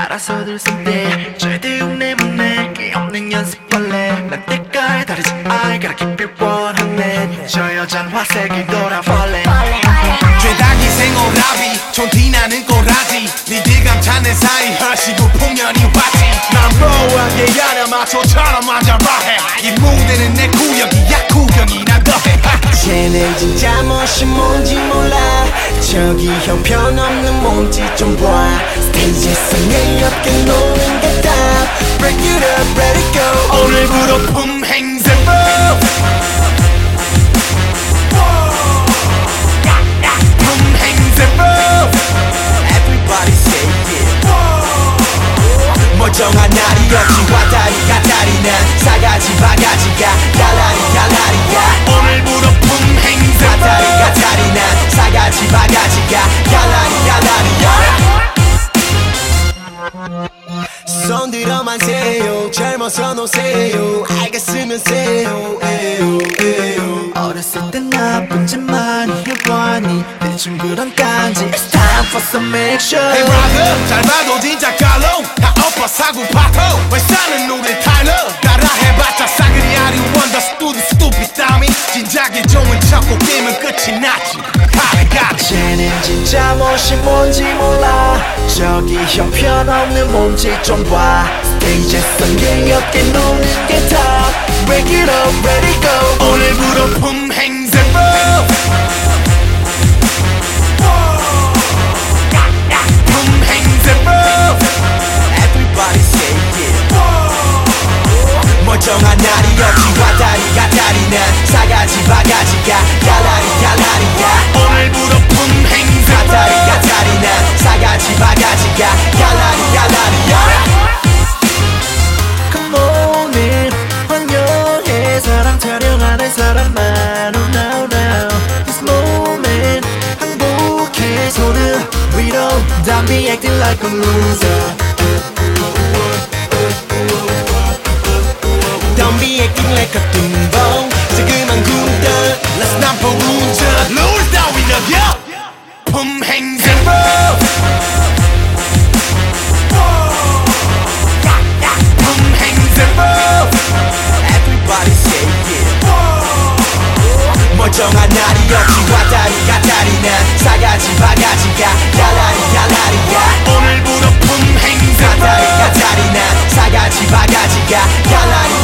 알아서들 선대 절대용 내 맘에 게 없는 연습벌레 난 때깔 다르지 I gotta keep it 100 저 여잔 화색이 돌아 벌레 죄다기 생오라비 촌티나는 꼬라지 니들 감탄는 사이 허시고 풍년이 왔지 난 로우하게 야나마초처럼 맞아봐해 이 무대는 내 구역이야 구경이나 더해 쟤는 진짜 멋이 뭔지 몰라 저기 형편없는 몸짓 좀 봐 스테이지에서 내 옆에 노는 게 다 Break it up, let it go 오늘부로 품행세법 품행세법 Everybody say yeah 멀쩡한 날이 없지 왔다리 갔다리 난 사가지 바가지가 갈라리 갈라리야 오늘부로 품행세법 왔다리 갔다리 난 사가지 바가지가 갈라리 갈라리야 손들어만 세요 젊어서 노세요 알겠으면 세요 에요 에요 어렸을 땐 나쁜 짓 많이 해보니 대충 그런 깐지 It's time for some action Hey brother 잘 봐도 진짜 깔로 다 엎어 사고 파토 왜 사는 우리 타일러 따라해봤자 싸그리 아리원 더 stupid dummy 진작에 좋은 척고 깨면 끝이 나지 쟤는 진짜 멋이 뭔지 몰라 저기 형편없는 몸짓 좀 봐 스테이지에서 내 옆에 노는 게 다 Break it up, let it go 오늘부로 품행세법 품행세법 Everybody say yeah 멀쩡한 날이 없지 왔다리 갔다리 난 사가지 바가지가 갈라리 갈라리야 오늘부로 품행세법 갔다리 갔다리 난 사가지 바가지가 갈라리 갈라리야 Come on in 환영해 사랑 타령하는 사람만 Oh now now This moment 행복해 손을 위로 Don't be acting like a loser Don't be acting like a 뚱보 지금은 군들 Let's not 부운전 룰 따위 너겨 품행세법 품행세법 Everybody say yeah 멀쩡한 날이 없지 왔다리 갔다리 난 사가지 바가지가 갈라리 갈라리야 오늘부로 품행세법 갔다리 갔다리 난 사가지 바가지가 갈라리